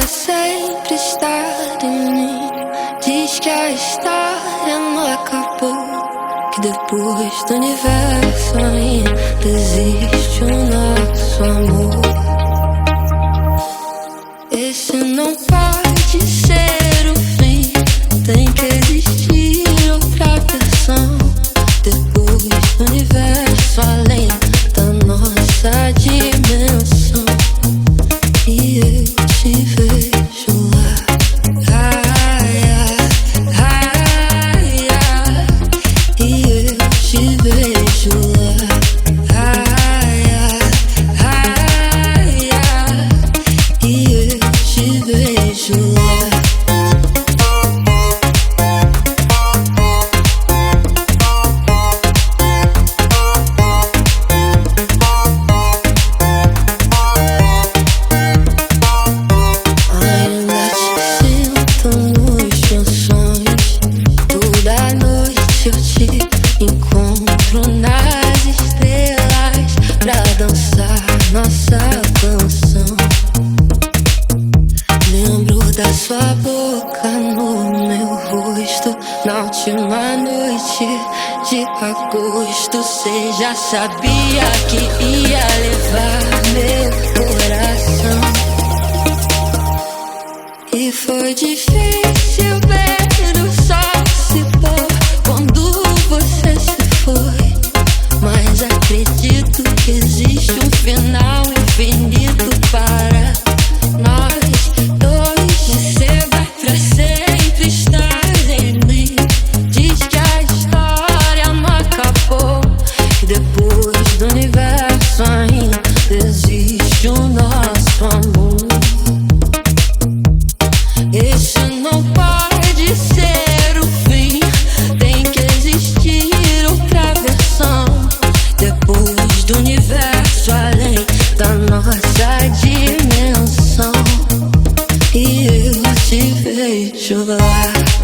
sempre estar em mim. Diz que a história não acabou, que depois do universo ainda existe o nosso amor. Esse não pode ser o fim, tem que existir outra versão. Depois do universo além da nossa dimensão. E eu te vejo lá. E eu te vejo lá. E eu te vejo lá. Encontro nas estrelas pra dançar nossa canção. Lembro da sua boca no meu rosto na última noite de agosto. Cê já sabia que ia levar meu coração. E foi difícil ver o sol se pôr quando você se foi, mas acredito que existe um final infinito para nós dois. Você vai pra sempre estar em mim. Diz que a história não acabou, que depois do universo ainda existe o nosso amor. Esse não pode ser o fim, tem que existir outra versão. Depois do universo além da nossa dimensão. E eu te vejo lá.